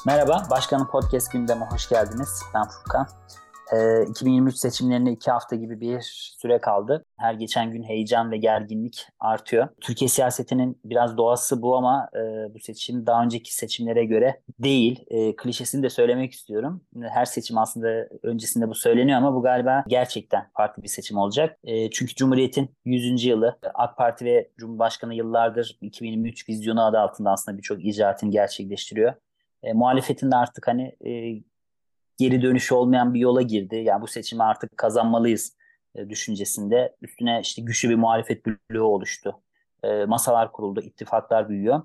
Merhaba, Başkanın Podcast gündeme hoş geldiniz. Ben Furkan. 2023 seçimlerine 2 hafta gibi bir süre kaldı. Her geçen gün heyecan ve gerginlik artıyor. Türkiye siyasetinin biraz doğası bu ama bu seçim daha önceki seçimlere göre değil. Klişesini de söylemek istiyorum. Her seçim aslında öncesinde bu söyleniyor ama bu galiba gerçekten farklı bir seçim olacak. Çünkü Cumhuriyet'in 100. yılı, AK Parti ve Cumhurbaşkanı yıllardır 2023 vizyonu adı altında aslında birçok icraatını gerçekleştiriyor. Muhalefetin de artık geri dönüşü olmayan bir yola girdi. Yani bu seçimi artık kazanmalıyız düşüncesinde. Üstüne işte güçlü bir muhalefet bloğu oluştu. Masalar kuruldu, ittifaklar büyüyor.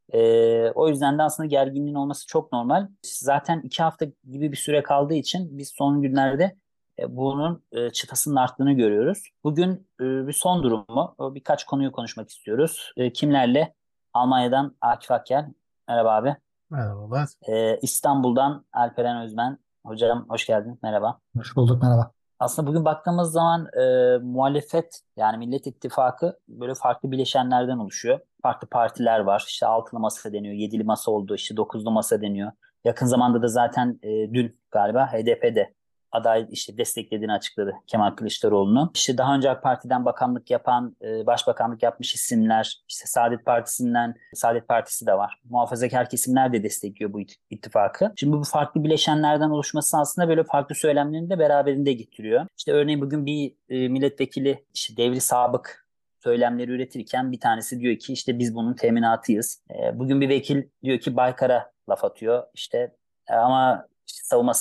O yüzden de aslında gerginliğin olması çok normal. Zaten 2 hafta gibi bir süre kaldığı için biz son günlerde bunun çıtasının arttığını görüyoruz. Bugün bir son durumu, birkaç konuyu konuşmak istiyoruz. Kimlerle? Almanya'dan Akif Akgel. Merhaba abi. Merhabalar. İstanbul'dan Alperen Özmen. Hocam hoş geldin. Merhaba. Hoş bulduk. Merhaba. Aslında bugün baktığımız zaman muhalefet yani Millet İttifakı böyle farklı bileşenlerden oluşuyor. Farklı partiler var. İşte altılı masa deniyor, yedili masa oldu, işte dokuzlu masa deniyor. Yakın zamanda da zaten dün galiba HDP'de aday işte desteklediğini açıkladı Kemal Kılıçdaroğlu'nu. İşte daha önce AK Parti'den bakanlık yapan, başbakanlık yapmış isimler, işte Saadet Partisi de var. Muhafazakar kesimler de destekliyor bu ittifakı. Şimdi bu farklı bileşenlerden oluşması aslında böyle farklı söylemlerini de beraberinde getiriyor. İşte örneğin bugün bir milletvekili işte devri sabık söylemleri üretirken bir tanesi diyor ki işte biz bunun teminatıyız. Bugün bir vekil diyor ki Baykar'a laf atıyor. İşte ama işte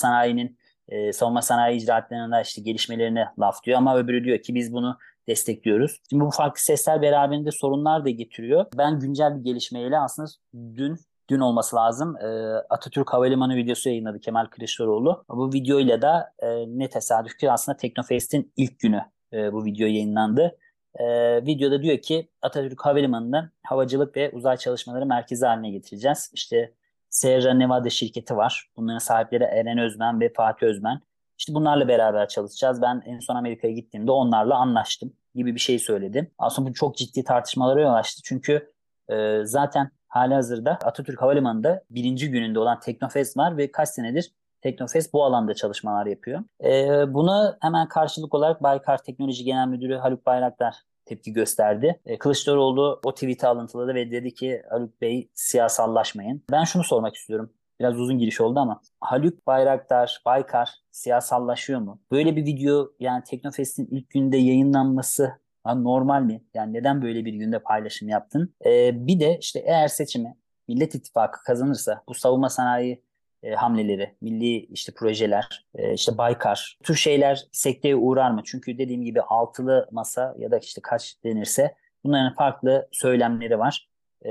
savunma sanayi icraatlarında işte gelişmelerine laf diyor ama öbürü diyor ki biz bunu destekliyoruz. Şimdi bu farklı sesler beraberinde sorunlar da getiriyor. Ben güncel bir gelişmeyle aslında dün olması lazım. Atatürk Havalimanı videosu yayınladı Kemal Kılıçdaroğlu. Bu videoyla da ne tesadüf ki aslında Teknofest'in ilk günü bu video yayınlandı. Videoda diyor ki Atatürk Havalimanı'nı havacılık ve uzay çalışmaları merkezi haline getireceğiz. İşte Sierra Nevada şirketi var. Bunların sahipleri Eren Özmen ve Fatih Özmen. İşte bunlarla beraber çalışacağız. Ben en son Amerika'ya gittiğimde onlarla anlaştım gibi bir şey söyledi. Aslında bu çok ciddi tartışmalara yol açtı. Çünkü zaten halihazırda Atatürk Havalimanı'nda birinci gününde olan Teknofest var ve kaç senedir Teknofest bu alanda çalışmalar yapıyor. Buna hemen karşılık olarak Baykar Teknoloji Genel Müdürü Haluk Bayraktar tepki gösterdi. Kılıçdaroğlu o tweet'i alıntıladı ve dedi ki Haluk Bey siyasallaşmayın. Ben şunu sormak istiyorum. Biraz uzun giriş oldu ama Haluk Baykar siyasallaşıyor mu? Böyle bir video yani Teknofest'in ilk günde yayınlanması normal mi? Yani neden böyle bir günde paylaşım yaptın? Bir de işte eğer seçimi Millet İttifakı kazanırsa bu savunma sanayi hamleleri, milli işte projeler, işte Baykar, bu tür şeyler sekteye uğrar mı? Çünkü dediğim gibi altılı masa ya da işte kaç denirse bunların farklı söylemleri var.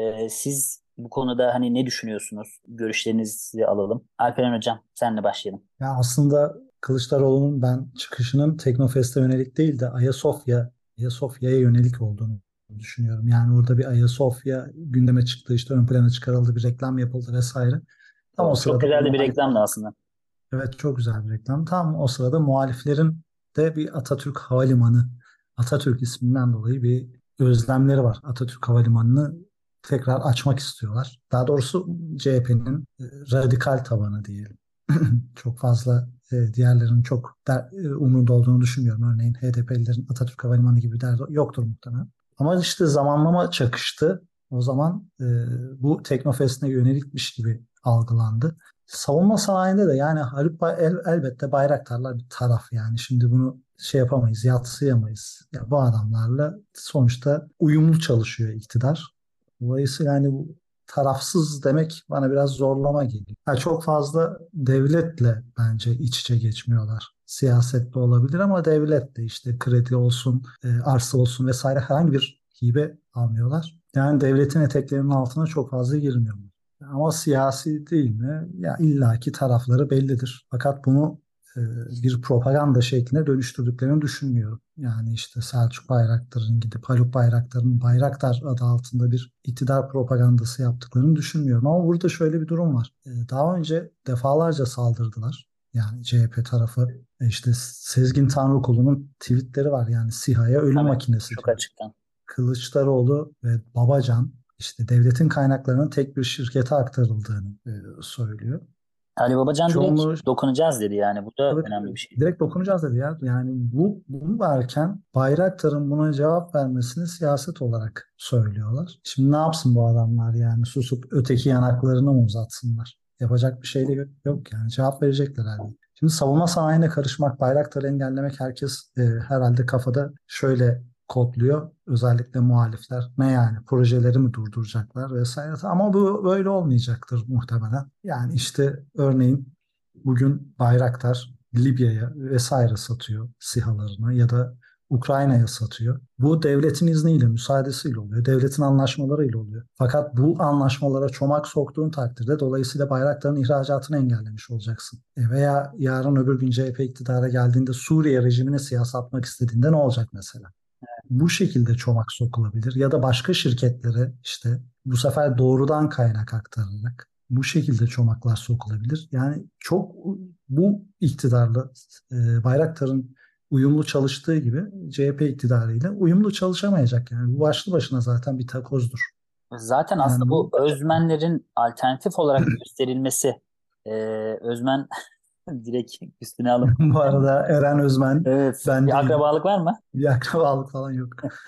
Siz bu konuda hani ne düşünüyorsunuz? Görüşlerinizi alalım. Alperen Hocam senle başlayalım. Ya aslında Kılıçdaroğlu'nun ben çıkışının Teknofest'e yönelik değil de Ayasofya'ya yönelik olduğunu düşünüyorum. Yani orada bir Ayasofya gündeme çıktı, işte ön plana çıkarıldı, bir reklam yapıldı vesaire. Tam o Doğru. Çok sırada güzel de bir reklamdı aslında. evet, çok güzel bir reklam. Tam o sırada muhaliflerin de bir Atatürk Havalimanı, Atatürk isminden dolayı bir özlemleri var. Atatürk Havalimanı'nı tekrar açmak istiyorlar. Daha doğrusu CHP'nin radikal tabanı diyelim. Çok fazla diğerlerinin çok umurunda olduğunu düşünmüyorum. Örneğin HDP'lilerin Atatürk Havalimanı gibi bir derdi yoktur muhtemelen. Ama işte zamanlama çakıştı. O zaman bu Teknofest'e yönelikmiş gibi algılandı. Savunma sanayinde de yani elbette Bayraktarlar bir taraf yani. Şimdi bunu şey yapamayız, yadsıyamayız. Ya bu adamlarla sonuçta uyumlu çalışıyor iktidar. Dolayısıyla yani bu tarafsız demek bana biraz zorlama geliyor. Ha, çok fazla devletle bence iç içe geçmiyorlar. Siyasetle olabilir ama devletle işte kredi olsun, arsa olsun vesaire herhangi bir hibe almıyorlar. Yani devletin eteklerinin altına çok fazla girmiyorlar. Ama siyasi değil mi? Ya illaki tarafları bellidir. Fakat bunu e, bir propaganda şekline dönüştürdüklerini düşünmüyorum. Yani işte Selçuk Bayraktar'ın gidip Haluk Bayraktar'ın Bayraktar adı altında bir iktidar propagandası yaptıklarını düşünmüyorum. Ama burada şöyle bir durum var. Daha önce defalarca saldırdılar. Yani CHP tarafı işte Sezgin Tanrıkulu'nun tweetleri var. Yani SİHA'ya ölüm Tabii. makinesi Çok diyor. açıktan. Kılıçdaroğlu ve Babacan işte devletin kaynaklarının tek bir şirkete aktarıldığını söylüyor. Ali Babacan direkt Çoğunluğu dokunacağız dedi yani. Bu da tabii önemli tabii. bir şey. Direkt dokunacağız dedi ya. Yani bunu varken Bayraktar'ın buna cevap vermesini siyaset olarak söylüyorlar. Şimdi ne yapsın bu adamlar yani? Susup öteki yanaklarını mı uzatsınlar? Yapacak bir şey de yok yani. Cevap verecekler herhalde. Şimdi savunma sanayine karışmak, Bayraktar'ı engellemek herkes herhalde kafada şöyle kodluyor. Özellikle muhalifler. Ne yani? Projeleri mi durduracaklar vesaire. Ama bu böyle olmayacaktır muhtemelen. Yani işte örneğin bugün Bayraktar Libya'ya vesaire satıyor SİHA'larını ya da Ukrayna'ya satıyor. Bu devletin izniyle, müsaadesiyle oluyor. Devletin anlaşmalarıyla oluyor. Fakat bu anlaşmalara çomak soktuğun takdirde dolayısıyla Bayraktar'ın ihracatını engellemiş olacaksın. Veya yarın öbür gün CHP iktidara geldiğinde Suriye rejimine silah satmak istediğinde ne olacak mesela? Bu şekilde çomak sokulabilir ya da başka şirketlere işte bu sefer doğrudan kaynak aktararak bu şekilde çomaklar sokulabilir. Yani çok bu iktidarla Bayraktar'ın uyumlu çalıştığı gibi CHP iktidarıyla uyumlu çalışamayacak yani. Bu başlı başına zaten bir takozdur. Zaten aslında Yani bu bu özmenlerin alternatif olarak gösterilmesi, özmen direkt üstüne alım. bu arada Eren Özmen Evet. ben Bir değilim. akrabalık var mı? Bir akrabalık falan yok.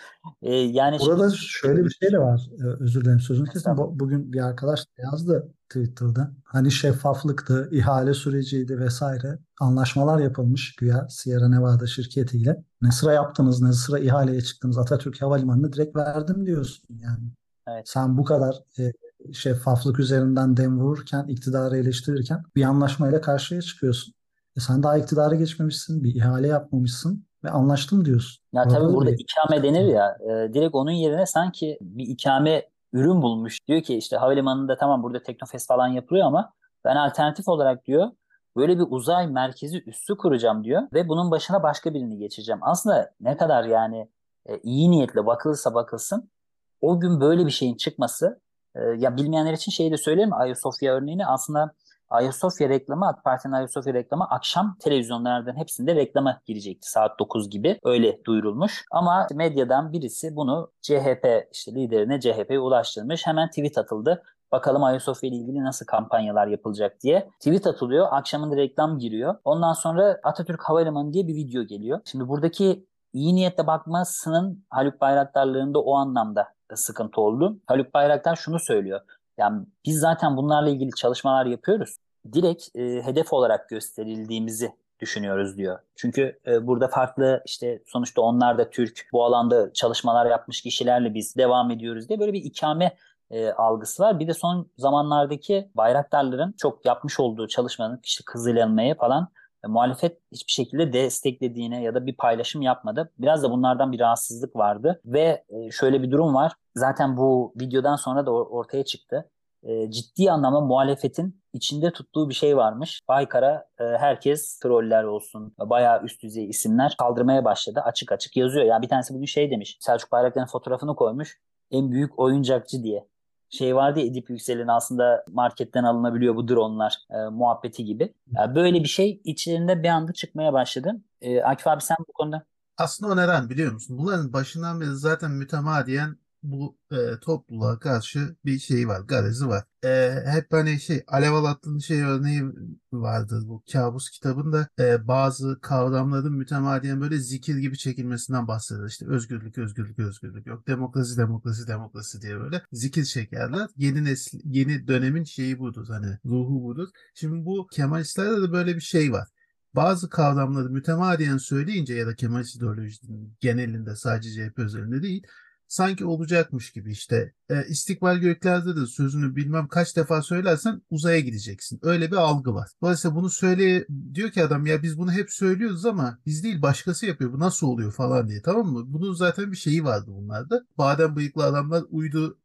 Yani şimdi Burada şöyle bir şey de var. Özür dilerim sözünü kesin. mesela Bugün bir arkadaş da yazdı Twitter'da. Hani şeffaflıktı, ihale süreciydi vesaire. Anlaşmalar yapılmış güya Sierra Nevada şirketiyle. Ne sıra yaptınız, ne sıra ihaleye çıktınız. Atatürk Havalimanı'nı direkt verdim diyorsun yani. evet. Sen bu kadar şeffaflık üzerinden dem vururken, iktidarı eleştirirken bir anlaşmayla karşıya çıkıyorsun. Sen daha iktidara geçmemişsin, bir ihale yapmamışsın ve anlaştım diyorsun. Ya tabii Burada da burada bir ikame sıkıntı denir var. ya, direkt onun yerine sanki bir ikame ürün bulmuş. Diyor ki işte havalimanında tamam burada Teknofest falan yapılıyor ama ben alternatif olarak diyor böyle bir uzay merkezi üssü kuracağım diyor ve bunun başına başka birini geçireceğim. Aslında ne kadar yani iyi niyetle bakılırsa bakılsın o gün böyle bir şeyin çıkması, ya bilmeyenler için şeyi de söyleyeyim mi? Ayasofya örneğini aslında Ayasofya reklamı, AK Parti'nin Ayasofya reklamı akşam televizyonlardan hepsinde reklama girecekti saat 9 gibi öyle duyurulmuş. Ama medyadan birisi bunu CHP işte liderine CHP'ye ulaştırmış. Hemen tweet atıldı. Bakalım Ayasofya ile ilgili nasıl kampanyalar yapılacak diye. Tweet atılıyor. Akşamında reklam giriyor. Ondan sonra Atatürk Havalimanı diye bir video geliyor. Şimdi buradaki iyi niyetle bakmasının Haluk Bayraktarlığında o anlamda sıkıntı oldu. Haluk Bayraktar şunu söylüyor. Yani biz zaten bunlarla ilgili çalışmalar yapıyoruz. Direkt hedef olarak gösterildiğimizi düşünüyoruz diyor. Çünkü burada farklı işte sonuçta onlar da Türk bu alanda çalışmalar yapmış kişilerle biz devam ediyoruz diye böyle bir ikame algısı var. Bir de son zamanlardaki bayraktarların çok yapmış olduğu çalışmanın işte Kızılelma'ya falan muhalefet hiçbir şekilde desteklediğine ya da bir paylaşım yapmadı. Biraz da bunlardan bir rahatsızlık vardı ve şöyle bir durum var. Zaten bu videodan sonra da ortaya çıktı. Ciddi anlamda muhalefetin içinde tuttuğu bir şey varmış. Baykar'a herkes troller olsun, bayağı üst düzey isimler kaldırmaya başladı. Açık açık yazıyor. Yani bir tanesi bugün şey demiş. Selçuk Bayraktar'ın fotoğrafını koymuş. En büyük oyuncakçı diye. Şey vardı ya Edip Yüksel'in aslında marketten alınabiliyor bu dronlar muhabbeti gibi. Yani böyle bir şey içlerinde bir anda çıkmaya başladı. Akif abi sen bu konuda Aslında o neden biliyor musun? Bunların başından beri zaten mütemadiyen bu topluluğa karşı bir şey var, garezi var. Hep hani şey Alev Alatlı'nın şey örneği vardır bu kabus kitabında bazı kavramların mütemadiyen böyle zikir gibi çekilmesinden bahseder. İşte özgürlük, özgürlük, özgürlük yok. Demokrasi, demokrasi, demokrasi diye böyle zikir çekerler. Yeni nesil, yeni dönemin şeyi budur hani ruhu budur. Şimdi bu Kemalistlerde de böyle bir şey var bazı kavramları mütemadiyen söyleyince ya da Kemalist ideolojinin genelinde sadece CHP özelinde değil sanki olacakmış gibi işte istikbal göklerde de sözünü bilmem kaç defa söylersen uzaya gideceksin. Öyle bir algı var. Dolayısıyla bunu söyle diyor ki adam ya biz bunu hep söylüyoruz ama biz değil başkası yapıyor. Bu nasıl oluyor falan diye tamam mı? Bunun zaten bir şeyi vardı bunlarda. Badem bıyıklı adamlar uydu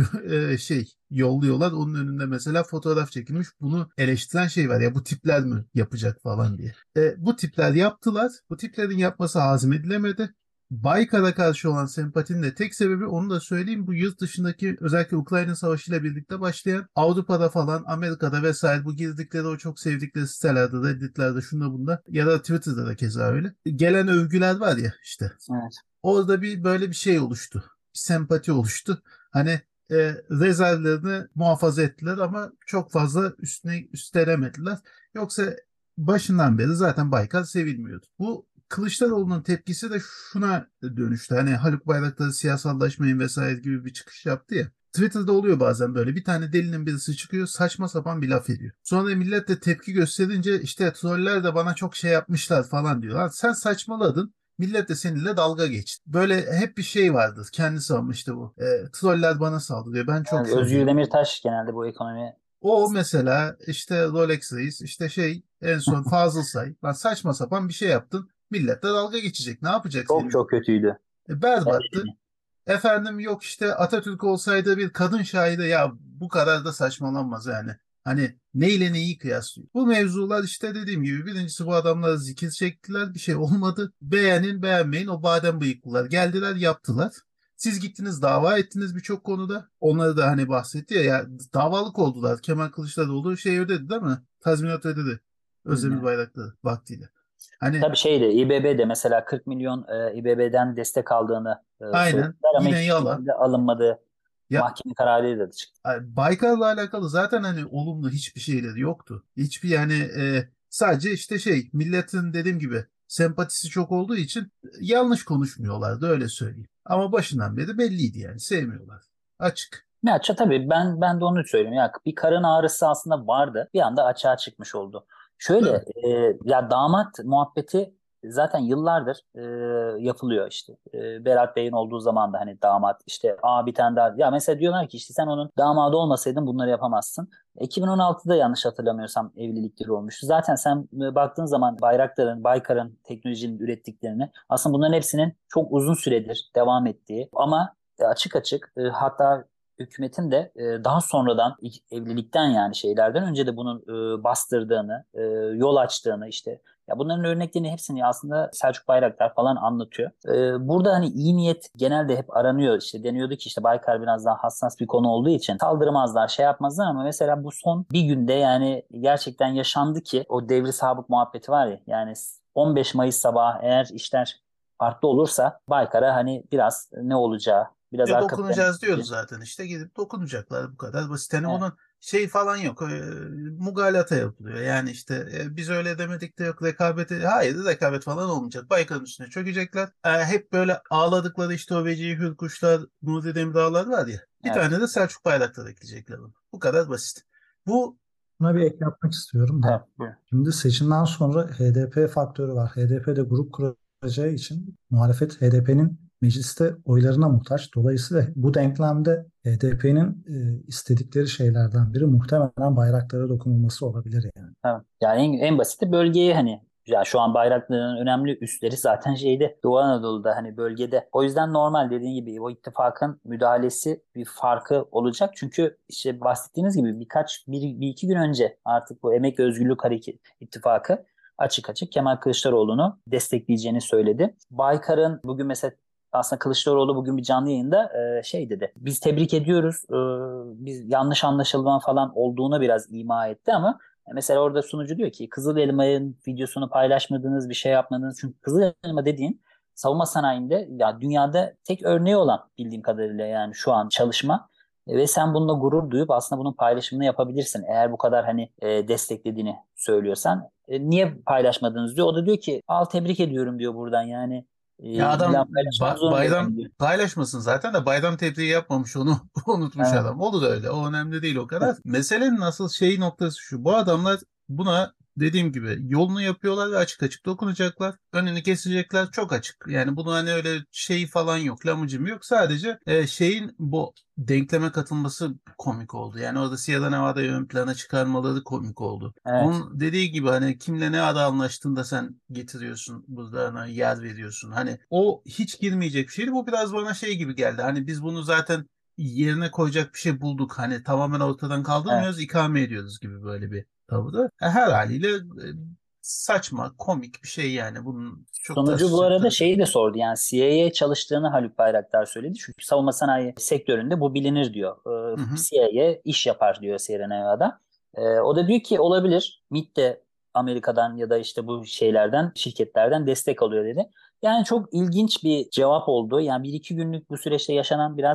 şey yolluyorlar. Onun önünde mesela fotoğraf çekilmiş. Bunu eleştiren şey var ya bu tipler mi yapacak falan diye. Bu tipler yaptılar. Bu tiplerin yapması hazmedilemedi. Baykar'a karşı olan sempatinin de tek sebebi onu da söyleyeyim bu yurt dışındaki özellikle Ukrayna Savaşı ile birlikte başlayan Avrupa'da falan Amerika'da vesaire bu girdikleri o çok sevdikleri sitelerde Reddit'lerde şunda bunda ya da Twitter'da da keza öyle. Gelen övgüler var ya işte evet. orada bir böyle bir şey oluştu. Bir sempati oluştu. Hani rezervlerini muhafaza ettiler ama çok fazla üstüne üstelemediler. Yoksa başından beri zaten Baykar sevilmiyordu. Bu Kılıçdaroğlu'nun tepkisi de şuna dönüştü. Hani Haluk Bayraktar'ı siyasallaşmayın vesaire gibi bir çıkış yaptı ya. Twitter'da oluyor bazen böyle bir tane delinin birisi çıkıyor saçma sapan bir laf ediyor. Sonra millet de tepki gösterince işte troller de bana çok şey yapmışlar falan diyor. Lan sen saçmaladın. Millet de seninle dalga geçti. Böyle hep bir şey vardır. Kendisi almıştı bu. Troller bana saldırıyor. Ben çok Yani Özgür şöyleyim. Demirtaş genelde bu ekonomi O mesela işte Rolex Reis işte en son Fazıl Say. Lan saçma sapan bir şey yaptın. Millet de dalga geçecek. Ne yapacak çok senin? çok kötüydü. Berbattı. Efendim yok işte Atatürk olsaydı bir kadın şahide ya bu kadar da saçmalanmaz yani. Hani neyle neyi kıyaslıyor? Bu mevzular işte dediğim gibi birincisi bu adamlar zikir çektiler bir şey olmadı. Beğenin beğenmeyin o badem bıyıklılar geldiler yaptılar. Siz gittiniz dava ettiniz birçok konuda. Onları da hani bahsetti ya davalık oldular. Kemal Kılıçdaroğlu şey ödedi değil mi? Tazminat ödedi. Hı Özdemir hı. Bayraktar vaktiyle. Hani Tabii şeyde İBB'de mesela 40 milyon İBB'den destek aldığını aynen söylediler ama yine hiçbir yalan. şekilde alınmadı. Ya Mahkeme kararıyla da çıktı. Baykar'la alakalı zaten hani olumlu hiçbir şeyleri yoktu. Hiçbir yani sadece işte milletin dediğim gibi sempatisi çok olduğu için yanlış konuşmuyorlardı öyle söyleyeyim. Ama başından beri belliydi yani sevmiyorlar. Açık. Ya tabii ben de onu söyleyeyim. Ya bir karın ağrısı aslında vardı. Bir anda açığa çıkmış oldu. Tabii. Şöyle ya damat muhabbeti zaten yıllardır yapılıyor işte. Berat Bey'in olduğu zaman da hani damat işte bir tane daha. Ya mesela diyorlar ki işte sen onun damadı olmasaydın bunları yapamazsın. 2016'da yanlış hatırlamıyorsam evlilikleri olmuştu. Zaten sen baktığın zaman Baykar'ın teknolojinin ürettiklerini aslında bunların hepsinin çok uzun süredir devam ettiği ama açık açık hatta hükümetin de daha sonradan evlilikten yani şeylerden önce de bunun bastırdığını, yol açtığını işte ya bunların örneklerini hepsini aslında Selçuk Bayraktar falan anlatıyor. Burada hani iyi niyet genelde hep aranıyor. İşte deniyordu ki işte Baykar biraz daha hassas bir konu olduğu için saldırmazlar, şey yapmazlar ama mesela bu son bir günde yani gerçekten yaşandı ki o devri sabık muhabbeti var ya yani 15 Mayıs sabahı eğer işler farklı olursa Baykar'a hani biraz ne olacağı biraz arka plana Dokunacağız diyoruz gideceği. zaten işte gidip dokunacaklar bu kadar basit. Hani Evet. onun şey falan yok. Mugalata yapılıyor. Yani işte biz öyle demedik de yok rekabeti. Hayır rekabet falan olmayacak. Baykar'ın üstüne çökecekler. Hep böyle ağladıkları işte o Vecihi Hürkuşlar, Nuri Demirdağlar var ya. Bir Evet. tane de Selçuk Bayraktar ekleyecekler ona. Bu kadar basit. Bu Buna bir ek yapmak istiyorum da. Tabii. Buyurun. Şimdi seçimden sonra HDP faktörü var. HDP de grup kuracağı için muhalefet HDP'nin mecliste oylarına muhtaç. Dolayısıyla bu denklemde HDP'nin istedikleri şeylerden biri muhtemelen bayraklara dokunulması olabilir yani. Tabii. Yani en basiti bölgeye hani ya şu an Bayraktar'ın önemli üsleri zaten şeyde Doğu Anadolu'da hani bölgede. O yüzden normal dediğin gibi o ittifakın müdahalesi bir farkı olacak. Çünkü işte bahsettiğiniz gibi bir iki gün önce artık bu Emek ve Özgürlük Hareket İttifakı açık açık Kemal Kılıçdaroğlu'nu destekleyeceğini söyledi. Baykar'ın bugün mesela aslında Kılıçdaroğlu bugün bir canlı yayında şey dedi. Biz tebrik ediyoruz. Biz yanlış anlaşılma falan olduğunu biraz ima etti ama mesela orada sunucu diyor ki Kızıl Elma'nın videosunu paylaşmadınız, bir şey yapmadınız. Çünkü Kızıl Elma dediğin savunma sanayinde ya dünyada tek örneği olan bildiğim kadarıyla yani şu an çalışma. Ve sen bununla gurur duyup aslında bunun paylaşımını yapabilirsin. Eğer bu kadar hani desteklediğini söylüyorsan. Niye paylaşmadınız diyor. O da diyor ki al tebrik ediyorum diyor buradan yani. ya adam İlla paylaşmak bayram zorundayım diyor. paylaşmasın zaten de bayram tebriği yapmamış onu unutmuş Evet, adam. Olur öyle. O önemli değil o kadar. Meselenin asıl şey noktası şu. Bu adamlar buna dediğim gibi yolunu yapıyorlar ve açık açık dokunacaklar. Önünü kesecekler. Çok açık. Yani bunu hani öyle şey falan yok. Lamucum yok. Sadece bu denkleme katılması komik oldu. Yani orada Sierra Nevada'yı ön plana çıkarmaları komik oldu. evet. Onun dediği gibi hani kimle ne ara anlaştığında sen getiriyorsun burada hani yer veriyorsun. Hani o hiç girmeyecek bir şeydi. Bu biraz bana şey gibi geldi. Hani biz bunu zaten yerine koyacak bir şey bulduk. Hani tamamen ortadan kaldırmıyoruz, Evet. ikame ediyoruz gibi böyle bir tavırda. Her haliyle saçma, komik bir şey yani. Bunun çok Sunucu bu tartışacak arada tarafı yok. şeyi de sordu yani CIA'ye çalıştığını Haluk Bayraktar söyledi. Çünkü savunma sanayi sektöründe bu bilinir diyor. Hı hı. CIA iş yapar diyor Sierra Nevada. O da diyor ki olabilir. MİT de Amerika'dan ya da işte bu şeylerden şirketlerden destek alıyor dedi. Yani çok ilginç bir cevap oldu. Yani bir iki günlük bu süreçte yaşanan biraz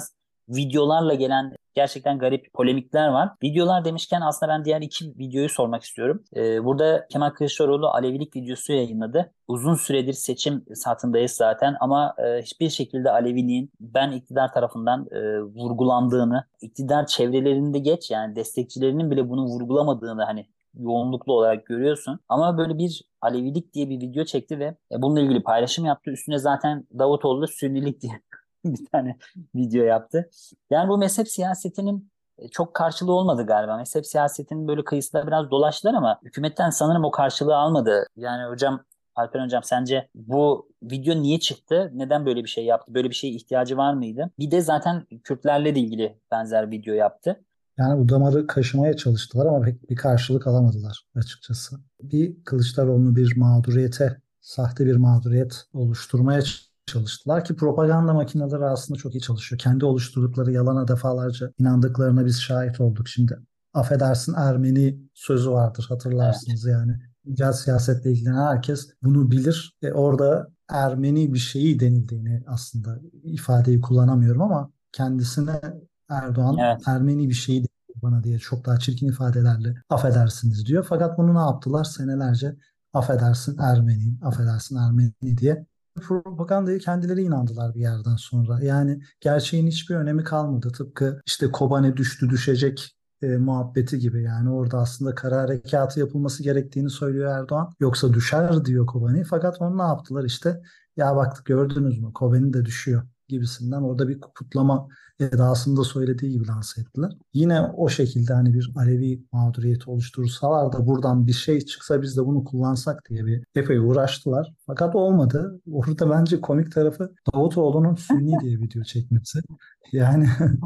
videolarla gelen gerçekten garip polemikler var. Videolar demişken aslında ben diğer iki videoyu sormak istiyorum. Burada Kemal Kılıçdaroğlu Alevilik videosu yayınladı. Uzun süredir seçim saatindayız zaten ama hiçbir şekilde Aleviliğin ben iktidar tarafından vurgulandığını, iktidar çevrelerinde geç yani destekçilerinin bile bunu vurgulamadığını hani yoğunluklu olarak görüyorsun. Ama böyle bir Alevilik diye bir video çekti ve bununla ilgili paylaşım yaptı. Üstüne zaten Davutoğlu da Sünnilik diye bir tane video yaptı. Yani bu mezhep siyasetinin çok karşılığı olmadı galiba. Mezhep siyasetinin böyle kıyısında biraz dolaştılar ama hükümetten sanırım o karşılığı almadı. Yani hocam, Alper hocam, sence bu video niye çıktı? Neden böyle bir şey yaptı? Böyle bir şeye ihtiyacı var mıydı? Bir de zaten Kürtlerle de ilgili benzer video yaptı. Yani bu damarı kaşımaya çalıştılar ama pek bir karşılık alamadılar açıkçası. Bir Kılıçdaroğlu'nu bir mağduriyete, sahte bir mağduriyet oluşturmaya çalıştılar ki propaganda makineleri aslında çok iyi çalışıyor. Kendi oluşturdukları yalana defalarca inandıklarına biz şahit olduk şimdi. Affedersin Ermeni sözü vardır Evet, hatırlarsınız yani. Güncel siyasetle ilgilenen herkes bunu bilir. Orada Ermeni bir şeyi denildiğini aslında ifadeyi kullanamıyorum ama kendisine Erdoğan evet. Ermeni bir şeyi bana diye çok daha çirkin ifadelerle affedersiniz diyor. Fakat bunu ne yaptılar? Senelerce affedersin Ermeni, affedersin Ermeni diye propagandaya kendileri inandılar bir yerden sonra. Yani gerçeğin hiçbir önemi kalmadı. Tıpkı işte Kobane düştü düşecek muhabbeti gibi. Yani orada aslında kara harekatı yapılması gerektiğini söylüyor Erdoğan. Yoksa düşer diyor Kobani. Fakat onu ne yaptılar işte? Ya baktık gördünüz mü? Kobani de düşüyor gibisinden orada bir kutlama edasında söylediği gibi lanse ettiler. Yine o şekilde hani bir Alevi mağduriyeti oluştursalar da buradan bir şey çıksa biz de bunu kullansak diye bir epey uğraştılar. Fakat olmadı. Orada bence komik tarafı Davutoğlu'nun Sünni diye video çekmesi. Yani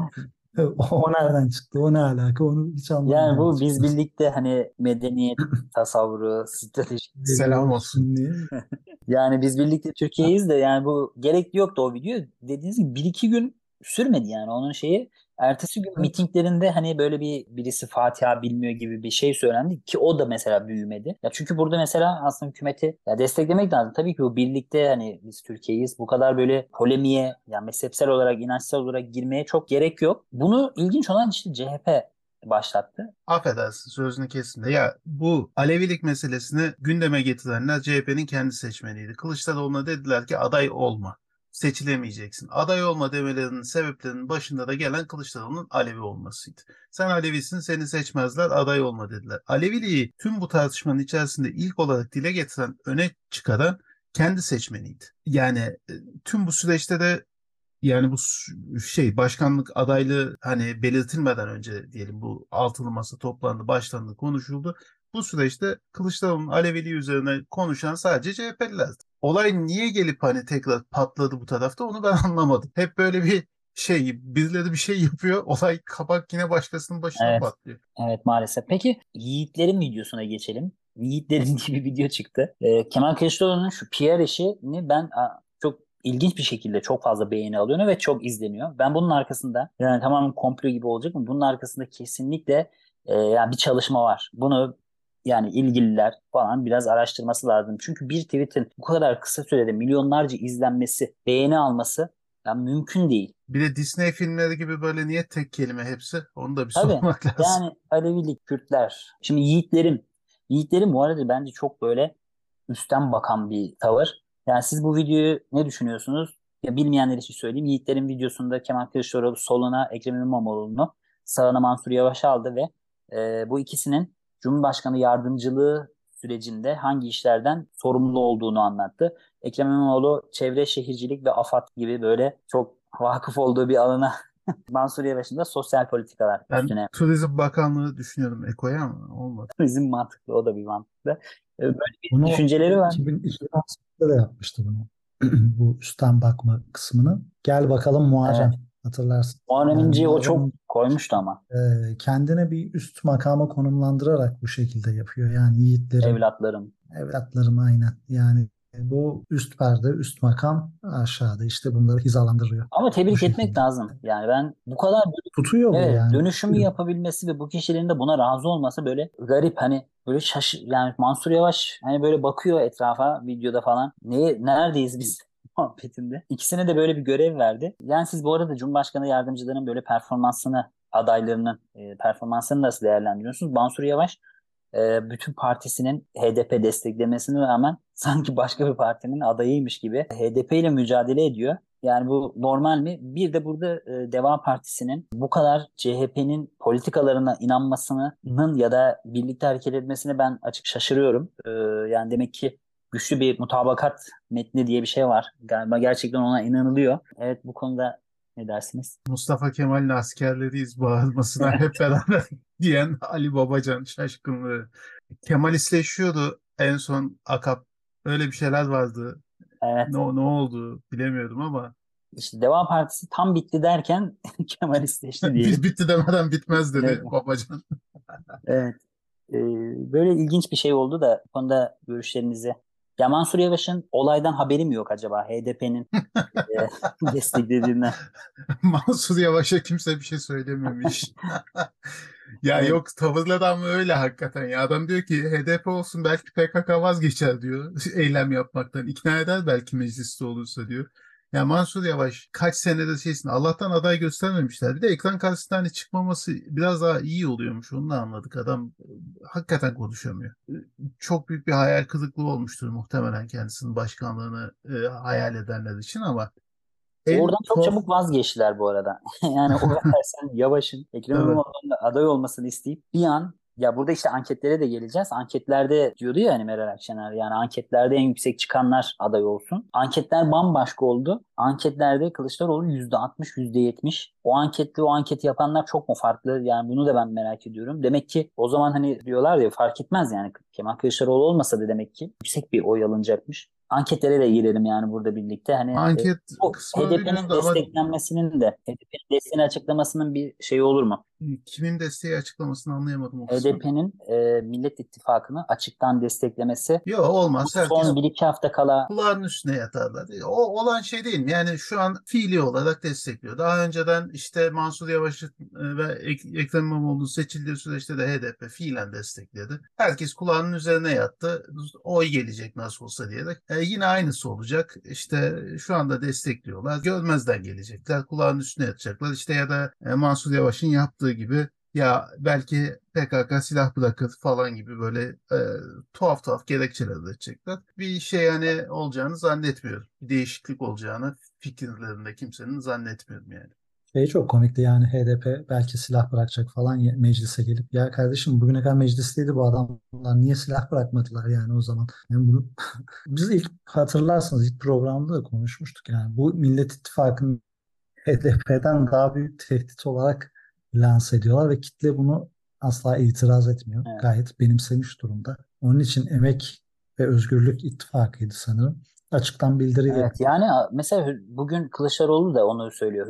o nereden çıktı, o ne alaka onu hiç Yani anlamadım bu biz açıkçası. birlikte hani medeniyet tasavvuru, strateji. Selam Veriyor olsun. Sünni. Yani biz birlikte Türkiye'yiz de yani bu gerekli yoktu o video. Dediğiniz gibi bir iki gün sürmedi yani onun şeyi. Ertesi gün Evet. mitinglerinde hani böyle birisi Fatiha bilmiyor gibi bir şey söylendi ki o da mesela büyümedi. Ya çünkü burada mesela aslında hükümeti ya desteklemek lazım. Tabii ki bu birlikte hani biz Türkiye'yiz. Bu kadar böyle polemiğe yani mezhepsel olarak, inançsal olarak girmeye çok gerek yok. Bunu ilginç olan işte CHP başlattı. Affedersin sözünü kestim de. Ya bu Alevilik meselesini gündeme getirenler CHP'nin kendi seçmeniydi. Kılıçdaroğlu'na dediler ki aday olma. Seçilemeyeceksin. Aday olma demelerinin sebeplerinin başında da gelen Kılıçdaroğlu'nun Alevi olmasıydı. Sen Alevisin, seni seçmezler, aday olma dediler. Aleviliği tüm bu tartışmanın içerisinde ilk olarak dile getiren, öne çıkaran kendi seçmeniydi. Yani tüm bu süreçte de yani bu şey başkanlık adaylığı hani belirtilmeden önce diyelim bu altılı masa toplandı, başlandı, konuşuldu. Bu süreçte Kılıçdaroğlu'nun Aleviliği üzerine konuşan sadece CHP'lilerdi. Olay niye gelip hani tekrar patladı bu tarafta onu ben anlamadım. Hep böyle bir şey birileri bir şey yapıyor olay kabak yine başkasının başına Evet. patlıyor. Evet, maalesef. Peki Yiğitlerin videosuna geçelim. Yiğitlerin diye bir video çıktı. Kemal Kılıçdaroğlu'nun şu PR işini ben çok ilginç bir şekilde çok fazla beğeni alıyor ve çok izleniyor. Ben bunun arkasında yani tamamen komplo gibi olacak mı? Bunun arkasında kesinlikle yani bir çalışma var. Bunu yani ilgililer falan biraz araştırması lazım. Çünkü bir tweet'in bu kadar kısa sürede milyonlarca izlenmesi, beğeni alması yani mümkün değil. Bir de Disney filmleri gibi böyle niye tek kelime hepsi onu da bir Tabii. sormak lazım. Yani Alevilik, Kürtler. Şimdi Yiğitlerin bu arada bence çok böyle üstten bakan bir tavır. Yani siz bu videoyu ne düşünüyorsunuz? Ya bilmeyenler için söyleyeyim. Yiğitlerin videosunda Kemal Kılıçdaroğlu soluna Ekrem İmamoğlu'nu, sağına Mansur Yavaş'ı aldı ve bu ikisinin Cumhurbaşkanı yardımcılığı sürecinde hangi işlerden sorumlu olduğunu anlattı. Ekrem İmamoğlu çevre, şehircilik ve AFAD gibi böyle çok vakıf olduğu bir alana Mansur Yavaş'ın da sosyal politikalar Ben üstüne. Turizm Bakanlığı düşünüyordum Eko'ya ama olmadı. Bizim mantıklı, o da bir mantıklı. Böyle bir Bunu düşünceleri var. 2018'de de yapmıştı bunu. Bu üstten bakma kısmını. Gel bakalım Evet. Muharrem hatırlarsın. Muharrem Yani İnce'yi o Muharrem çok İnce, koymuştu ama kendine bir üst makama konumlandırarak bu şekilde yapıyor. Yani yiğitlerim, evlatlarım. evlatlarım aynen. Yani bu üst perde, üst makam aşağıda işte bunları hizalandırıyor Ama bu tebrik etmek şekilde. lazım. Yani ben bu kadar Tutuyor bu evet yani. dönüşümü Tutuyor. yapabilmesi ve bu kişilerin de buna razı olması böyle garip hani böyle yani Mansur Yavaş hani böyle bakıyor etrafa videoda falan. Neredeyiz biz? muhabbetinde. İkisine de böyle bir görev verdi. Yani siz bu arada Cumhurbaşkanı yardımcılarının böyle adaylarının performansını nasıl değerlendiriyorsunuz? Mansur Yavaş bütün partisinin HDP desteklemesine rağmen sanki başka bir partinin adayıymış gibi HDP ile mücadele ediyor. Yani bu normal mi? Bir de burada Deva Partisi'nin bu kadar CHP'nin politikalarına inanmasının ya da birlikte hareket etmesine ben açık şaşırıyorum. Yani demek ki güçlü bir mutabakat metni diye bir şey var. Galiba gerçekten ona inanılıyor. Evet, bu konuda ne dersiniz? Mustafa Kemal'in askerleriyiz bağırmasına hep beraber diyen Ali Babacan şaşkınlığı. Kemalistleşiyordu en son AKP. Öyle bir şeyler vardı. Evet. Ne oldu bilemiyorum ama İşte Deva Partisi tam bitti derken Kemalistleşti biz diyelim. bitti demeden bitmez Evet. dedi Babacan. Evet. Ee, Böyle ilginç bir şey oldu da bu konuda görüşlerinizi. Ya Mansur Yavaş'ın olaydan haberi mi yok acaba? HDP'nin desteklediğinden. Mansur Yavaş'a kimse bir şey söylememiş. Ya Evet. yok, tavırları ama öyle hakikaten. Ya adam diyor ki HDP olsun belki PKK vazgeçer diyor. Eylem yapmaktan. İkna eder belki mecliste olursa diyor. Ya Mansur Yavaş kaç senedir şeysin. Allah'tan aday göstermemişler. Bir de ekran karşısında hani çıkmaması biraz daha iyi oluyormuş. Onu da anladık. Adam hakikaten konuşamıyor. Çok büyük bir hayal kırıklığı olmuştur muhtemelen kendisinin başkanlığını hayal edenler için ama en Oradan çok tuhaf. çabuk vazgeçtiler bu arada. Yani o kadar sen Yavaş'ın Ekrem Tabii. İmamoğlu'nun da aday olmasını isteyip bir an, ya burada işte anketlere de geleceğiz. Anketlerde diyordu ya hani Meral Akşener, yani anketlerde en yüksek çıkanlar aday olsun. Anketler bambaşka oldu. Anketlerde Kılıçdaroğlu %60, %70. O anketi yapanlar çok mu farklı? Yani bunu da ben merak ediyorum. Demek ki o zaman hani diyorlar ya, fark etmez yani. Kemal Kılıçdaroğlu olmasa da demek ki yüksek bir oy alınacakmış. Anketlere de girelim yani burada birlikte. Hani Anket bu kısmını bilmiyorum HDP'nin da ama desteklenmesinin de HDP'nin desteğini açıklamasının bir şeyi olur mu? kimin desteği açıklamasını anlayamadım o kısmı. HDP'nin Millet İttifakı'nı açıktan desteklemesi Yok, bu olmaz. Herkes son bir iki hafta kala. kulağın üstüne yatarlar. O olan şey değil mi? Yani şu an fiili olarak destekliyor. Daha önceden işte Mansur Yavaş ve Ekrem İmamoğlu seçildiği süreçte de HDP fiilen destekledi. Herkes kulağının üzerine yattı. Oy gelecek nasıl olsa diyerek. Yine aynısı olacak. İşte şu anda destekliyorlar. Görmezden gelecekler. Kulağının üstüne yatacaklar. İşte ya da Mansur Yavaş'ın yaptığı gibi ya belki PKK silah bırakır falan gibi böyle tuhaf tuhaf gerekçeler üretecekler. Bir şey yani olacağını zannetmiyorum. Bir değişiklik olacağını fikirlerinde kimsenin zannetmiyorum yani. Şey çok komikti yani HDP belki silah bırakacak falan meclise gelip ya kardeşim bugüne kadar meclisteydi bu adamlar niye silah bırakmadılar yani o zaman. Yani bunu biz ilk hatırlarsınız ilk programda da konuşmuştuk yani bu Millet İttifakı'nın HDP'den daha büyük tehdit olarak lanse ediyorlar ve kitle bunu asla itiraz etmiyor. Evet. Gayet benimsemiş durumda. Onun için Emek ve Özgürlük İttifakı'ydı sanırım. Açıktan bildiri Evet, yapıyor. yani mesela bugün Kılıçdaroğlu da onu söylüyor.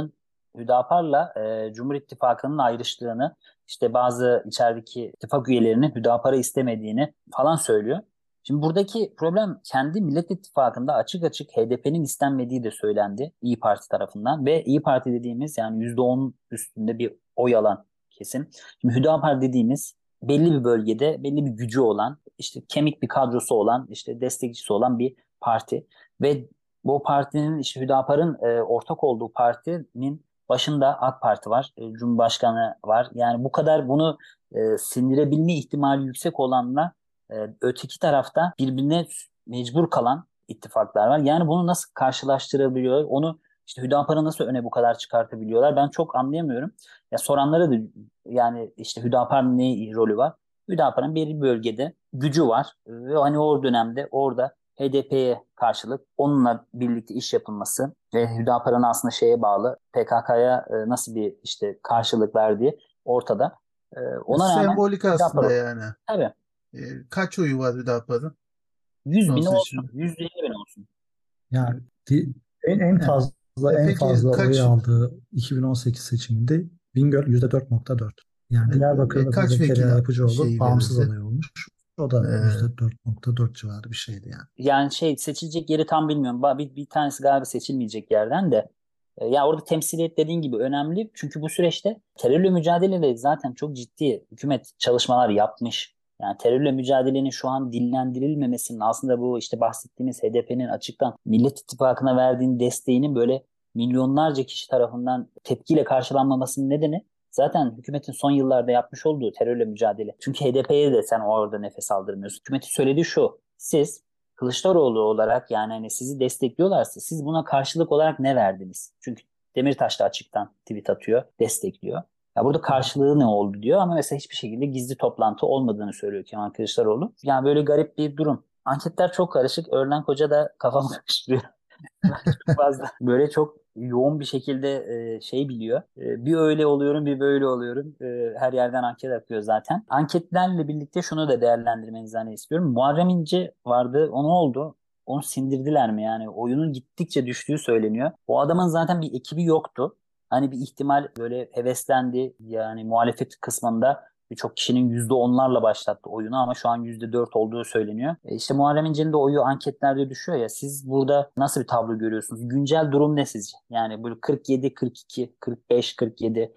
Hüdapar'la Cumhur İttifakı'nın ayrıştığını, işte bazı içerideki ittifak üyelerinin Hüdapar'ı istemediğini falan söylüyor. Şimdi buradaki problem, kendi Millet İttifakı'nda açık açık HDP'nin istenmediği de söylendi İyi Parti tarafından ve İyi Parti dediğimiz yani %10 üstünde bir oy alan kesim. Şimdi Hüdapar dediğimiz belli bir bölgede belli bir gücü olan, işte kemik bir kadrosu olan, işte destekçisi olan bir parti. Ve bu partinin, işte Hüdapar'ın ortak olduğu partinin başında AK Parti var, Cumhurbaşkanı var. Yani bu kadar bunu sindirebilme ihtimali yüksek olanla öteki tarafta birbirine mecbur kalan ittifaklar var. Yani bunu nasıl karşılaştırabiliyor? Onu işte Hüdapar'ı nasıl öne bu kadar çıkartabiliyorlar? Ben çok anlayamıyorum. Ya soranlara da yani işte Hüdapar'ın ne rolü var? Hüdapar'ın belli bir bölgede gücü var ve hani o dönemde orada HDP'ye karşılık onunla birlikte iş yapılması ve Hüdapar'ın aslında şeye bağlı, PKK'ya nasıl bir işte karşılık verdiği ortada. Ona rağmen Sembolik Hüdapar aslında yani. tabii Kaç oyu var Hüdapar'ın 100 son bin seçimde? olsun, 150 bin olsun. Yani en Yani, fazla en peki fazla oy kaç aldığı 2018 seçiminde Bingöl %4,4. Yani Diyarbakır'da da kaç Zekeriya vekil Yapıcıoğlu şeyi bağımsız verildi? aday olmuş. O da E, %4,4 civarı bir şeydi yani. Yani şey, seçilecek yeri tam bilmiyorum. Bir tanesi galiba seçilmeyecek yerden de. Ya orada temsiliyet dediğin gibi önemli. Çünkü bu süreçte terörle mücadelede zaten çok ciddi hükümet çalışmalar yapmış. Yani terörle mücadelenin şu an dillendirilmemesinin aslında bu işte bahsettiğimiz HDP'nin açıktan Millet İttifakı'na verdiğin desteğinin böyle milyonlarca kişi tarafından tepkiyle karşılanmamasının nedeni zaten hükümetin son yıllarda yapmış olduğu terörle mücadele. Çünkü HDP'ye de sen orada nefes aldırmıyorsun. Hükümetin söylediği şu: siz Kılıçdaroğlu olarak, yani hani sizi destekliyorlarsa siz buna karşılık olarak ne verdiniz? Çünkü Demirtaş da açıktan tweet atıyor, destekliyor. Ya burada karşılığı ne oldu diyor ama mesela hiçbir şekilde gizli toplantı olmadığını söylüyor Kemal Kılıçdaroğlu. Yani böyle garip bir durum. Anketler çok karışık. Örlen Koca da kafamı karıştırıyor. Çok fazla. Böyle çok yoğun bir şekilde şey biliyor. Bir öyle oluyorum, bir böyle oluyorum. Her yerden anket akıyor zaten. Anketlerle birlikte şunu da değerlendirmenizi hani istiyorum. Muharrem İnce vardı. O ne oldu? Onu sindirdiler mi? Yani oyunun gittikçe düştüğü söyleniyor. O adamın zaten bir ekibi yoktu. Hani bir ihtimal böyle heveslendi. Yani muhalefet kısmında birçok kişinin %10'larla başlattı oyunu ama şu an %4 olduğu söyleniyor. İşte Muharrem İnce'nin de oyu anketlerde düşüyor ya. Siz burada nasıl bir tablo görüyorsunuz? Güncel durum ne sizce? Yani böyle 47, 42, 45, 47,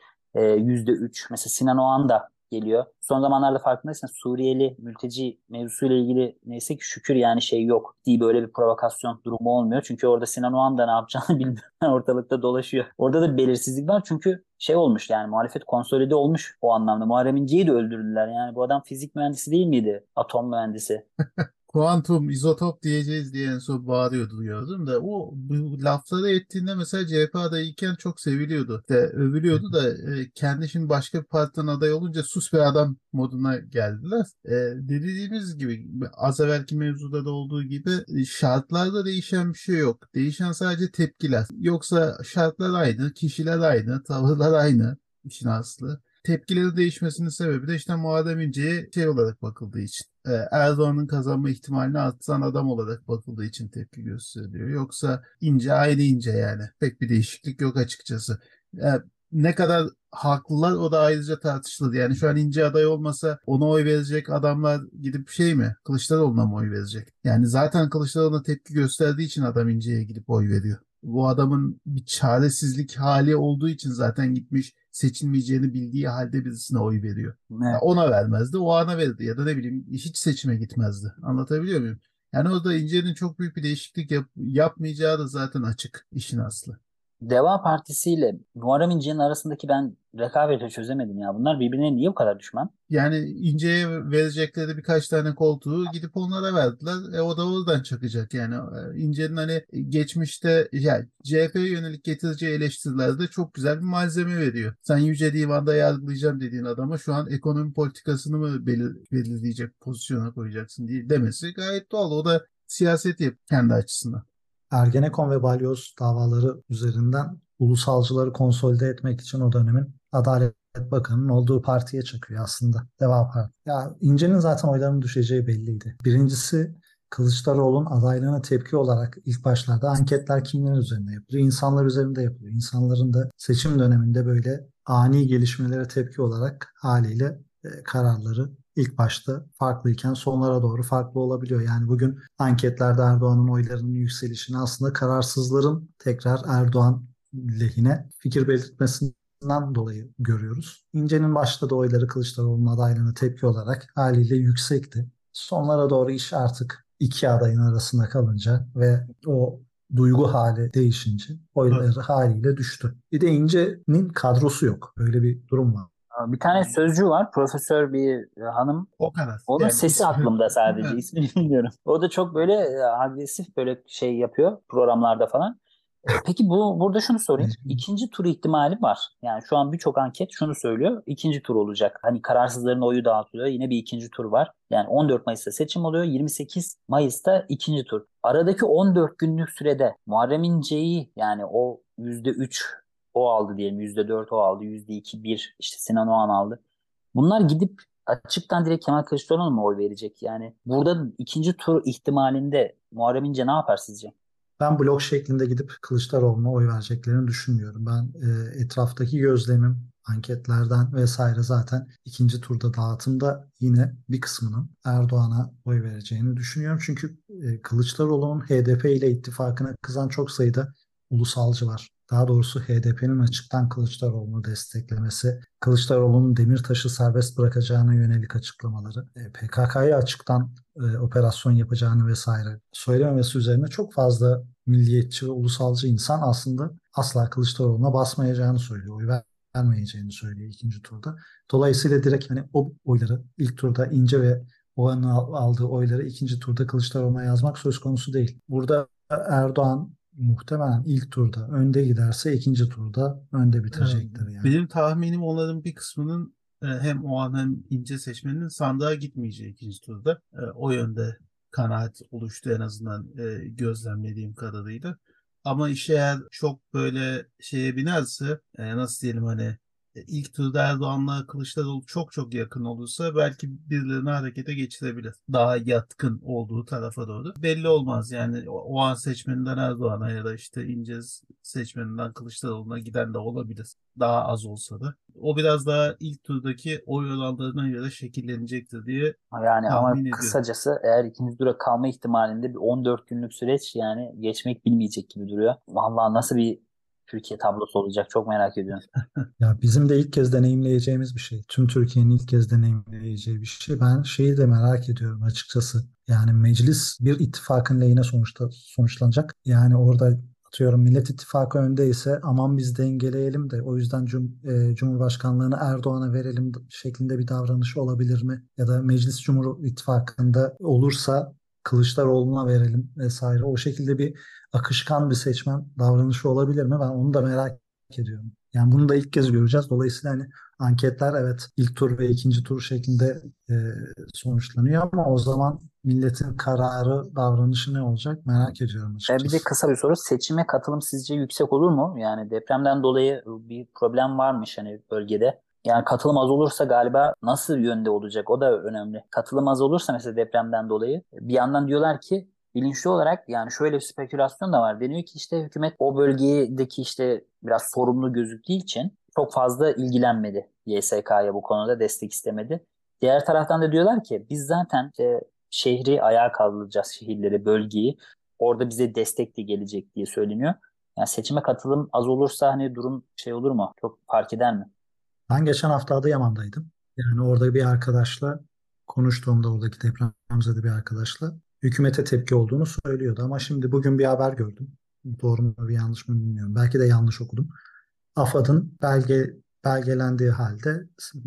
%3. Mesela Sinan Oğan da geliyor. Son zamanlarda farkındaysan Suriyeli mülteci mevzusuyla ilgili neyse ki şükür yani şey yok diye böyle bir provokasyon durumu olmuyor. Çünkü orada Sinan Oğan da ne yapacağını bilmiyor. Ortalıkta dolaşıyor. Orada da bir belirsizlik var çünkü şey olmuş, yani muhalefet konsolide olmuş o anlamda. Muharrem İnce'yi de öldürdüler. Yani bu adam fizik mühendisi değil miydi? Atom mühendisi. Kuantum, izotop diyeceğiz diye en son bağırıyordu gördüm de o bu lafları ettiğinde mesela CHP adayıyken çok seviliyordu. De, övülüyordu da kendi şimdi başka bir partiden aday olunca sus be adam moduna geldiler. Dediğimiz gibi az evvelki mevzuda da olduğu gibi şartlarda değişen bir şey yok. Değişen sadece tepkiler. Yoksa şartlar aynı, kişiler aynı, tavırlar aynı, işin aslı. Tepkilerin değişmesinin sebebi de işte Muharrem İnce'ye şey olarak bakıldığı için. Erdoğan'ın kazanma ihtimalini arttıran adam olarak bakıldığı için tepki gösteriliyor. Yoksa İnce aynı İnce yani. Pek bir değişiklik yok açıkçası. E, Ne kadar haklılar o da ayrıca tartışılır. Yani şu an İnce aday olmasa ona oy verecek adamlar gidip şey mi? Kılıçdaroğlu'na mı oy verecek? Yani zaten Kılıçdaroğlu'na tepki gösterdiği için adam İnce'ye gidip oy veriyor. Bu adamın bir çaresizlik hali olduğu için zaten gitmiş seçilmeyeceğini bildiği halde birisine oy veriyor. Ya Evet. ona vermezdi, o ana verirdi ya da ne bileyim hiç seçime gitmezdi. Anlatabiliyor muyum? Yani orada İnce'nin çok büyük bir değişiklik yapmayacağı da zaten açık işin aslı. Deva Partisi ile Muharrem İnce'nin arasındaki ben rekabeti çözemedim ya. Bunlar birbirine niye bu kadar düşman? Yani İnce'ye verecekleri birkaç tane koltuğu gidip onlara verdiler. O da oradan çakacak. Yani İnce'nin hani geçmişte yani CHP'ye yönelik getireceği eleştirilerde çok güzel bir malzeme veriyor. Sen Yüce Divan'da yargılayacağım dediğin adama şu an ekonomi politikasını mı belirleyecek pozisyona koyacaksın diye demesi gayet doğal. O da siyaset yap kendi açısından. Ergenekon ve Balyoz davaları üzerinden ulusalcıları konsolide etmek için o dönemin Adalet Bakanı'nın olduğu partiye çakıyor aslında. Deva Partisi. Ya İnce'nin zaten oylarının düşeceği belliydi. Birincisi, Kılıçdaroğlu'nun adaylığına tepki olarak ilk başlarda anketler kimler üzerinde yapılıyor? İnsanlar üzerinde yapılıyor. İnsanların da seçim döneminde böyle ani gelişmelere tepki olarak haliyle kararları ilk başta farklıyken sonlara doğru farklı olabiliyor. Yani bugün anketlerde Erdoğan'ın oylarının yükselişini aslında kararsızların tekrar Erdoğan lehine fikir belirtmesinden dolayı görüyoruz. İnce'nin başladığı oyları Kılıçdaroğlu'nun adaylığına tepki olarak haliyle yüksekti. Sonlara doğru iş artık iki adayın arasında kalınca ve o duygu hali değişince oyları haliyle düştü. Bir de İnce'nin kadrosu yok. Böyle bir durum var. Bir tane sözcü var. Profesör bir hanım. O kadar. Onun Yani sesi ismi. aklımda sadece. İsmini bilmiyorum. O da çok böyle agresif böyle şey yapıyor programlarda falan. Peki burada şunu sorayım. İkinci tur ihtimali var. Yani şu an birçok anket şunu söylüyor. İkinci tur olacak. Hani kararsızların oyu dağıtılıyor. Yine bir ikinci tur var. Yani 14 Mayıs'ta seçim oluyor. 28 Mayıs'ta ikinci tur. Aradaki 14 günlük sürede Muharrem İnce'yi, yani o %3 o aldı diyelim. %4 o aldı. %2 bir işte Sinan Oğan aldı. Bunlar gidip açıktan direkt Kemal Kılıçdaroğlu'na mı oy verecek? Yani burada ikinci tur ihtimalinde Muharrem İnce ne yapar sizce? Ben blok şeklinde gidip Kılıçdaroğlu'na oy vereceklerini düşünmüyorum. Ben etraftaki gözlemim anketlerden vesaire zaten ikinci turda dağıtımda yine bir kısmının Erdoğan'a oy vereceğini düşünüyorum. Çünkü Kılıçdaroğlu'nun HDP ile ittifakına kızan çok sayıda ulusalcı var. daha doğrusu HDP'nin açıktan Kılıçdaroğlu'nu desteklemesi, Kılıçdaroğlu'nun Demirtaş'ı serbest bırakacağına yönelik açıklamaları, PKK'ya açıktan operasyon yapacağını vesaire söylememesi üzerine çok fazla milliyetçi ve ulusalcı insan aslında asla Kılıçdaroğlu'na basmayacağını söylüyor. Vermeyeceğini söylüyor ikinci turda. Dolayısıyla direkt hani o oyları ilk turda İnce ve Oğan'ın aldığı oyları ikinci turda Kılıçdaroğlu'na yazmak söz konusu değil. Burada Erdoğan muhtemelen ilk turda önde giderse ikinci turda önde Ee, bitirecektir yani. Benim tahminim onların bir kısmının hem o an hem ince seçmenin sandığa gitmeyeceği ikinci turda. O yönde kanaat oluştu en azından gözlemlediğim kadarıyla. Ama iş eğer çok böyle şeye binerse nasıl diyelim hani ilk turda Erdoğan'la Kılıçdaroğlu çok çok yakın olursa belki birilerini harekete geçirebilir. Daha yatkın olduğu tarafa doğru. Belli olmaz yani o an seçmeninden Erdoğan'a ya da işte ince seçmeninden Kılıçdaroğlu'na giden de olabilir. Daha az olsa da. O biraz daha ilk turdaki oy oranlarına göre şekillenecektir diye Yani ama tahmin ediyorum. kısacası eğer ikinci tura kalma ihtimalinde bir 14 günlük süreç yani geçmek bilmeyecek gibi duruyor. Vallahi nasıl bir Türkiye tablosu olacak çok merak ediyorum. Ya bizim de ilk kez deneyimleyeceğimiz bir şey. Tüm Türkiye'nin ilk kez deneyimleyeceği bir şey. Ben şeyi de merak ediyorum açıkçası. Yani meclis bir ittifakın lehine sonuçlanacak. Yani orada atıyorum Millet İttifakı öndeyse aman biz dengeleyelim de o yüzden Cumhurbaşkanlığını Erdoğan'a verelim şeklinde bir davranışı olabilir mi? Ya da Meclis Cumhur İttifakı'nda olursa Kılıçdaroğlu'na verelim vesaire. O şekilde bir akışkan bir seçmen davranışı olabilir mi? Ben onu da merak ediyorum. Yani bunu da ilk kez göreceğiz. Dolayısıyla hani anketler evet ilk tur ve ikinci tur şeklinde e, sonuçlanıyor ama o zaman milletin kararı, davranışı ne olacak merak ediyorum Bir de açıkçası. kısa bir soru. Seçime katılım sizce yüksek olur mu? Yani depremden dolayı bir problem varmış hani bölgede. Yani katılım az olursa galiba nasıl yönde olacak? O da önemli. Katılım az olursa mesela depremden dolayı bir yandan diyorlar ki bilinçli olarak yani şöyle bir spekülasyon da var. Deniyor ki işte hükümet o bölgedeki işte biraz sorumlu gözüktüğü için çok fazla ilgilenmedi. YSK'ya bu konuda destek istemedi. Diğer taraftan da diyorlar ki biz zaten işte şehri ayağa kaldıracağız, şehirleri, bölgeyi. Orada bize destek de gelecek diye söyleniyor. Yani seçime katılım az olursa hani durum şey olur mu? Çok fark eder mi? Ben geçen hafta Adıyaman'daydım. Yani orada bir arkadaşla konuştuğumda oradaki depremzede bir arkadaşla hükümete tepki olduğunu söylüyordu. Ama şimdi bugün bir haber gördüm. Doğru mu bir yanlış mı bilmiyorum. Belki de yanlış okudum. AFAD'ın belgelendiği halde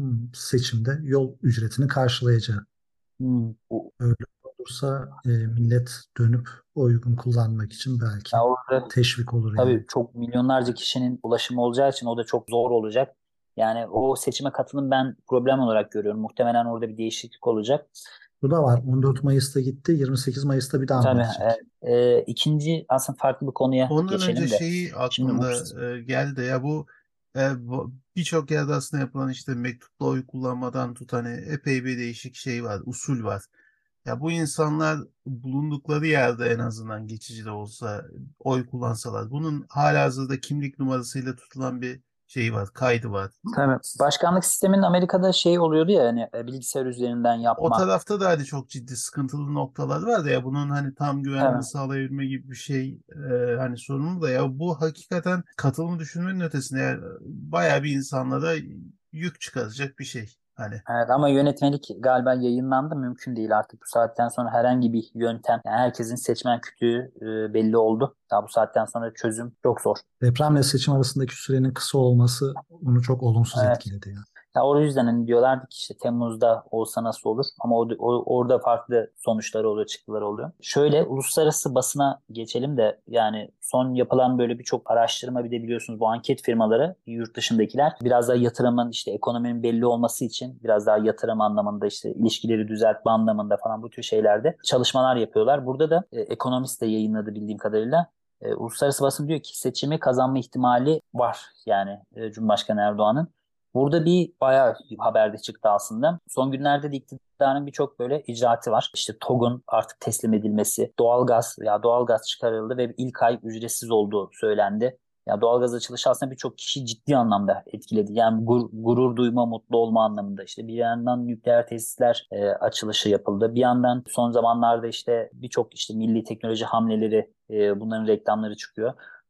seçimde yol ücretini karşılayacağı. Bu, Öyle olursa millet dönüp uygun kullanmak için ya belki orada teşvik olur yani. tabii çok milyonlarca kişinin ulaşımı olacağı için o da çok zor olacak. Yani o seçime katılım ben problem olarak görüyorum. Muhtemelen orada bir değişiklik olacak. Bu da var. 14 Mayıs'ta gitti. 28 Mayıs'ta bir daha mı Tabii gidecek? ikinci aslında farklı bir konuya Ondan önce geçelim de. şeyi Şimdi aklımda geldi ya birçok yerde aslında yapılan işte mektupla oy kullanmadan tut hani epey bir değişik şey var, usul var. Ya bu insanlar bulundukları yerde en azından geçici de olsa oy kullansalar bunun halihazırda kimlik numarasıyla tutulan bir şey var, kaydı var. tabii başkanlık sisteminin Amerika'da şey oluyordu ya hani bilgisayar üzerinden O yapma. tarafta da hani çok ciddi sıkıntılı noktalar var da ya bunun hani tam güvenliğini Tabii. sağlayabilme gibi bir şey hani sorunu da ya bu hakikaten katılımı düşünmenin ötesinde yani bayağı bir insanlara yük çıkaracak bir şey. Hani Evet ama yönetmelik galiba yayınlandı. Mümkün değil artık bu saatten sonra herhangi bir yöntem. Yani herkesin seçmen kütüğü belli oldu. Daha bu saatten sonra çözüm çok zor. Depremle seçim arasındaki sürenin kısa olması onu çok olumsuz Evet. etkiledi ya. Ya o yüzden hani diyorlardı ki işte Temmuz'da olsa nasıl olur? Ama orada farklı sonuçları oluyor, çıktıları oluyor. Şöyle uluslararası basına geçelim de yani son yapılan böyle birçok araştırma bir de biliyorsunuz bu anket firmaları yurt dışındakiler biraz daha yatırımın işte ekonominin belli olması için biraz daha yatırım anlamında işte ilişkileri düzeltme anlamında falan bu tür şeylerde çalışmalar yapıyorlar. Burada da Economist de yayınladı bildiğim kadarıyla. Uluslararası basın diyor ki seçimi kazanma ihtimali var yani Cumhurbaşkanı Erdoğan'ın. Burada bir bayağı haberde çıktı aslında. Son günlerde de iktidarın birçok böyle icraatı var. İşte TOG'un artık teslim edilmesi, doğalgaz çıkarıldı ve ilk ay ücretsiz olduğu söylendi. Ya doğalgaz açılışı aslında birçok kişi ciddi anlamda etkiledi. Yani gurur duyma, mutlu olma anlamında işte bir yandan nükleer tesisler açılışı yapıldı. Bir yandan son zamanlarda işte birçok işte milli teknoloji hamleleri bunların reklamları çıkıyor.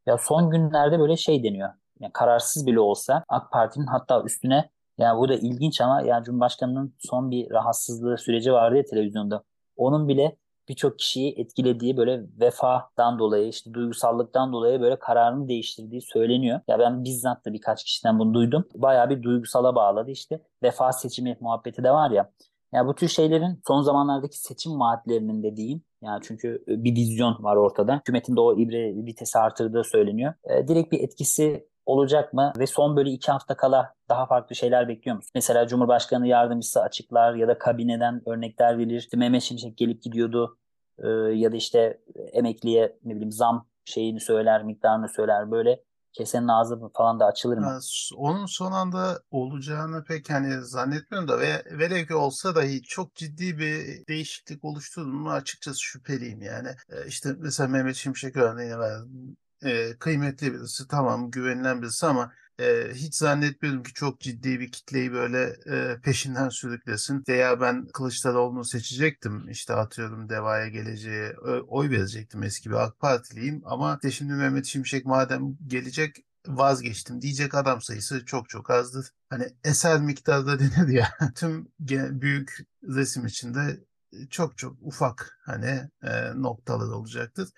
Ya son günlerde böyle şey deniyor. Yani kararsız bile olsa AK Parti'nin hatta üstüne, yani bu da ilginç ama yani Cumhurbaşkanı'nın son bir rahatsızlığı süreci vardı ya televizyonda. Onun bile birçok kişiyi etkilediği, böyle vefadan dolayı, işte duygusallıktan dolayı böyle kararını değiştirdiği söyleniyor. Ya ben bizzat da birkaç kişiden bunu duydum. Bayağı bir duygusala bağladı işte. Vefa seçimi muhabbeti de var ya. Ya bu tür şeylerin son zamanlardaki seçim vaatlerinin de diyeyim. Yani çünkü bir vizyon var ortada. Hükümetin de o ibre vitesi artırdığı söyleniyor. Direkt bir etkisi olacak mı? Ve son böyle 2 hafta kala daha farklı şeyler bekliyor musun? Mesela Cumhurbaşkanı yardımcısı açıklar ya da kabineden örnekler verir. İşte Mehmet Şimşek gelip gidiyordu. Ya da işte emekliye ne bileyim zam şeyini söyler, miktarını söyler. Böyle kesenin ağzı falan da açılır mı? Onun son anda olacağını pek hani zannetmiyorum da ve velev ki olsa dahi çok ciddi bir değişiklik oluşturur mu açıkçası şüpheliyim yani. İşte mesela Mehmet Şimşek örneğini verdim. Kıymetli birisi, tamam, güvenilen birisi ama hiç zannetmiyorum ki çok ciddi bir kitleyi böyle peşinden sürüklesin. Veya ben Kılıçdaroğlu'nu seçecektim. İşte atıyorum Deva'ya geleceğe oy verecektim. Eski bir AK Partiliyim ama işte şimdi Mehmet Şimşek madem gelecek vazgeçtim diyecek adam sayısı çok çok azdır. Hani eser miktarda denir ya tüm büyük resim içinde çok çok ufak hani noktalar olacaktır.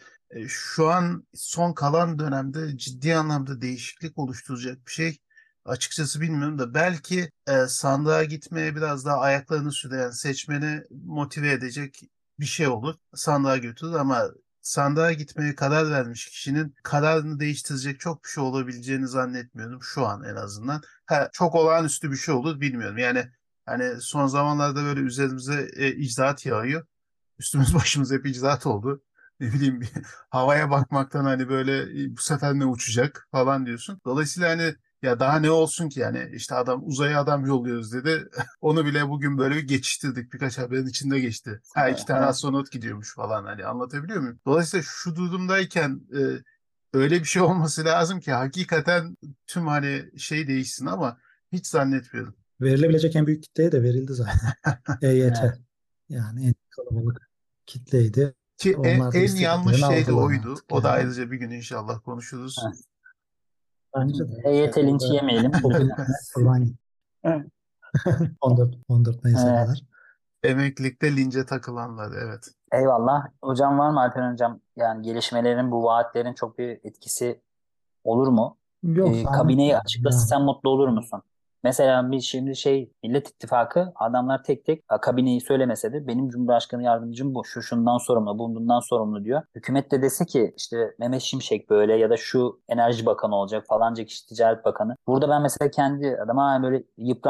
Şu an son kalan dönemde ciddi anlamda değişiklik oluşturacak bir şey açıkçası bilmiyorum da belki sandığa gitmeye biraz daha ayaklarını süren seçmeni motive edecek bir şey olur. Sandığa götürür ama sandığa gitmeye karar vermiş kişinin kararını değiştirecek çok bir şey olabileceğini zannetmiyorum şu an en azından. Ha, çok olağanüstü bir şey olur bilmiyorum. Yani hani son zamanlarda böyle üzerimize icraat yağıyor. Üstümüz başımız hep icraat oldu. Ne bileyim bir havaya bakmaktan hani böyle bu sefer ne uçacak falan diyorsun. Dolayısıyla hani ya daha ne olsun ki yani işte adam uzaya adam yolluyoruz dedi. Onu bile bugün böyle bir geçiştirdik. Birkaç haberin içinde geçti. Ha, 2 tane Evet. astronot gidiyormuş falan hani anlatabiliyor muyum? Dolayısıyla şu durumdayken öyle bir şey olması lazım ki hakikaten tüm hani şey değişsin ama hiç zannetmiyorum. Verilebilecek en büyük kitleye de verildi zaten. Evet. EYT. Yani en kalabalık kitleydi. Ki Onlar da en yanlış istediklerini şey de aldılar oydu. artık O da yani. ayrıca bir gün inşallah konuşuruz. Evet. Bence de EYT linci orada yemeyelim. bugün kurban gitti. Evet. 14 Mayıs'a Evet. kadar. Emeklilikte lince takılanlar, evet. Eyvallah. Hocam var mı Alper hocam? Yani gelişmelerin, bu vaatlerin çok bir etkisi olur mu? Yok Kabineyi zannetmiyorum. açıklasa Yani sen mutlu olur musun? Mesela biz şimdi şey Millet İttifakı adamlar tek tek kabineyi söylemese de benim Cumhurbaşkanı yardımcım bu. Şu şundan sorumlu, bu bundan sorumlu diyor. Hükümet de dese ki işte Mehmet Şimşek böyle ya da şu Enerji Bakanı olacak falanca kişi Ticaret Bakanı. Burada ben mesela kendi adıma böyle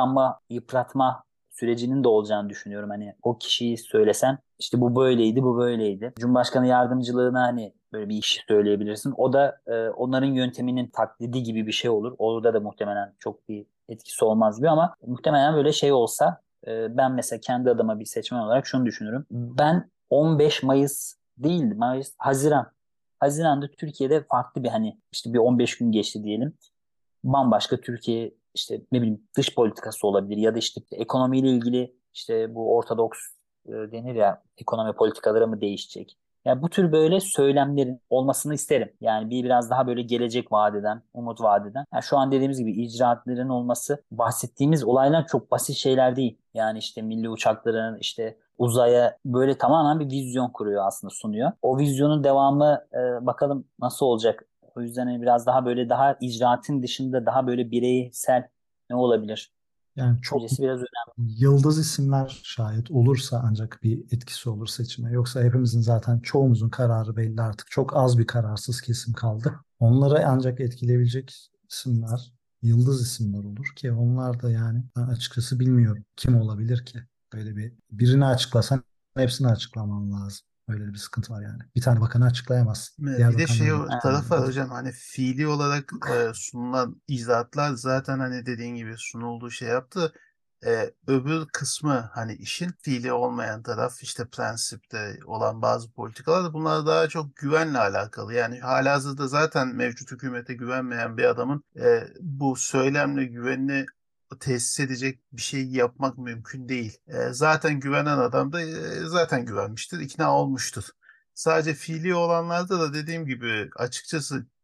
yıpratma sürecinin de olacağını düşünüyorum. Hani o kişiyi söylesen işte bu böyleydi, bu böyleydi. Cumhurbaşkanı yardımcılığına hani böyle bir iş söyleyebilirsin. O da onların yönteminin taklidi gibi bir şey olur. Orada da muhtemelen çok bir etkisi olmaz gibi ama muhtemelen böyle şey olsa ben mesela kendi adıma bir seçmen olarak şunu düşünürüm. Ben 15 Mayıs değil, Mayıs, Haziran. Haziran'da Türkiye'de farklı bir hani işte bir 15 gün geçti diyelim. Bambaşka Türkiye işte ne bileyim dış politikası olabilir ya da işte ekonomiyle ilgili işte bu ortodoks denir ya ekonomi politikaları mı değişecek? Yani bu tür böyle söylemlerin olmasını isterim. Yani biraz daha böyle gelecek vadeden, umut vadeden. Yani şu an dediğimiz gibi icraatlerin olması, bahsettiğimiz olaylar çok basit şeyler değil. Yani işte milli uçakların işte uzaya böyle tamamen bir vizyon kuruyor aslında sunuyor. O vizyonun devamı bakalım nasıl olacak? O yüzden hani biraz daha böyle daha icraatın dışında daha böyle bireysel ne olabilir? yani çok Düşüncesi biraz önemli. yıldız isimler şayet olursa ancak bir etkisi olur seçime. Yoksa hepimizin zaten çoğumuzun kararı belli artık. Çok az bir kararsız kesim kaldı. Onları ancak etkileyebilecek isimler, yıldız isimler olur ki onlar da yani ben açıkçası bilmiyorum kim olabilir ki. Böyle birini açıklasan hepsini açıklaman lazım. Öyle bir sıkıntı var yani. Bir tane bakanı açıklayamazsın. Diğer Bir de şey bakanların tarafı var açıklamaları hocam, hani fiili olarak sunulan icraatlar zaten hani dediğin gibi sunulduğu şey yaptı. Öbür kısmı hani işin fiili olmayan taraf, işte prensipte olan bazı politikalar da bunlar daha çok güvenle alakalı. Yani halihazırda zaten mevcut hükümete güvenmeyen bir adamın bu söylemle güvenini tesis edecek bir şey yapmak mümkün değil. Zaten güvenen adam da zaten güvenmiştir, ikna olmuştur. Sadece fiili olanlarda da dediğim gibi açıkçası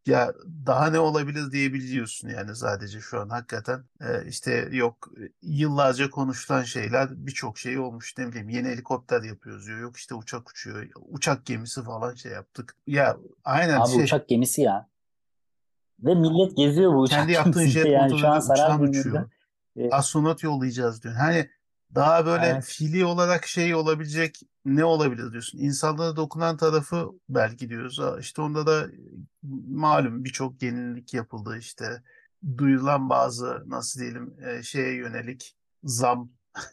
Ya daha ne olabilir diyebiliyorsun yani sadece şu an hakikaten. İşte yok yıllarca konuşulan şeyler birçok şey olmuş, ne bileyim yeni helikopter yapıyoruz diyor. Yok işte uçak uçuyor. Uçak gemisi falan şey yaptık. Ya aynen Abi uçak gemisi ya. Ve millet geziyor bu kendi uçak yaptığın gemisinde. jet Yani şu an motoruyla uçağın Sarayburnu'nda uçuyor. e, Astronot yollayacağız diyor. Hani daha böyle evet. fiili olarak şey olabilecek ne olabilir diyorsun. İnsanlara dokunan tarafı belki diyoruz. İşte onda da malum birçok yenilik yapıldı. İşte duyulan bazı nasıl diyelim şeye yönelik zam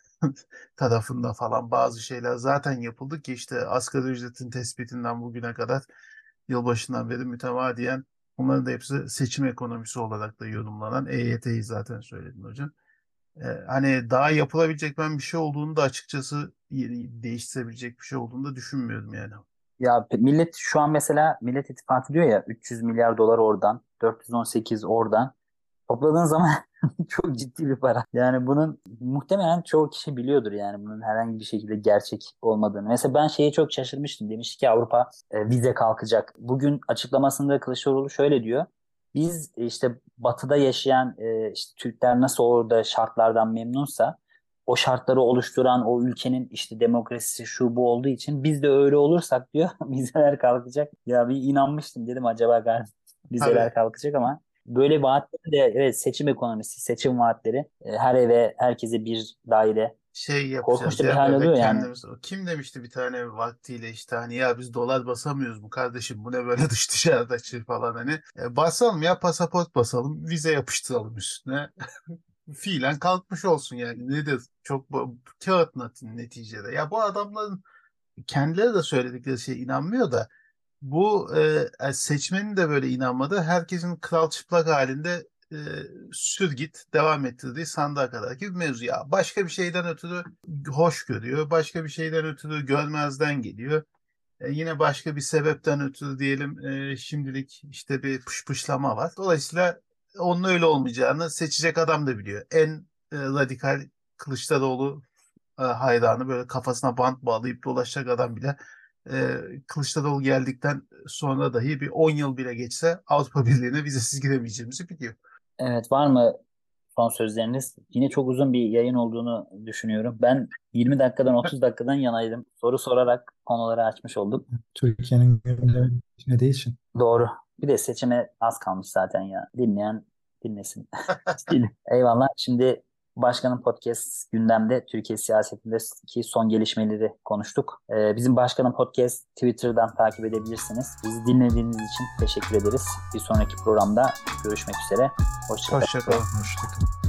tarafında falan bazı şeyler zaten yapıldı ki işte asgari ücretin tespitinden bugüne kadar yılbaşından beri mütemadiyen bunların da hepsi seçim ekonomisi olarak da yorumlanan EYT'yi zaten söyledin hocam. Hani daha yapılabilecek ben bir şey olduğunu da açıkçası değiştirebilecek bir şey olduğunu da düşünmüyorum yani. Ya millet şu an mesela Millet İttifakı diyor ya 300 milyar dolar oradan, 418 oradan. Topladığın zaman çok ciddi bir para. Yani bunun muhtemelen çoğu kişi biliyordur yani bunun herhangi bir şekilde gerçek olmadığını. Mesela ben şeye çok şaşırmıştım. Demişti ki Avrupa vize kalkacak. Bugün açıklamasında Kılıçdaroğlu şöyle diyor. Biz işte batıda yaşayan işte Türkler nasıl orada şartlardan memnunsa o şartları oluşturan o ülkenin işte demokrasisi şu bu olduğu için biz de öyle olursak diyor vizeler kalkacak. Ya bir inanmıştım dedim acaba Tabii vizeler kalkacak ama böyle vaatleri de evet seçim ekonomisi, seçim vaatleri her eve herkese bir daire şey korkunç yapacağız da bir ya hal böyle alıyor yani. kendimiz. Kim demişti bir tane vaktiyle işte hani ya biz dolar basamıyoruz mu kardeşim bu ne böyle dışarıda falan hani. Basalım ya pasaport basalım vize yapıştıralım üstüne. Fiilen kalkmış olsun yani nedir? Çok kağıt neticede. Ya bu adamların kendileri de söyledikleri şeye inanmıyor da bu seçmenin de böyle inanmadığı herkesin kral çıplak halinde e, sür git devam ettirdiği sandığa kadar gibi bir mevzu ya. Başka bir şeyden ötürü hoş görüyor. Başka bir şeyden ötürü görmezden geliyor. Yine başka bir sebepten ötürü diyelim şimdilik işte bir pışpışlama var. Dolayısıyla onun öyle olmayacağını seçecek adam da biliyor. En radikal Kılıçdaroğlu hayranı böyle kafasına bant bağlayıp dolaşacak adam bile Kılıçdaroğlu geldikten sonra dahi bir 10 yıl bile geçse Avrupa Birliği'ne vizesiz giremeyeceğimizi biliyor. Evet var mı son sözleriniz? Yine çok uzun bir yayın olduğunu düşünüyorum. Ben 20 dakikadan 30 dakikadan yanaydım. Soru sorarak konuları açmış olduk. Türkiye'nin gündemi bitmediği için. Doğru. Bir de seçime az kalmış zaten ya. Dinleyen dinlesin. Eyvallah. Şimdi Başkanın Podcast gündemde Türkiye siyasetindeki son gelişmeleri konuştuk. Bizim Başkanın Podcast Twitter'dan takip edebilirsiniz. Bizi dinlediğiniz için teşekkür ederiz. Bir sonraki programda görüşmek üzere. Hoşça kalın. Hoşça kalın. Hoşçakalın.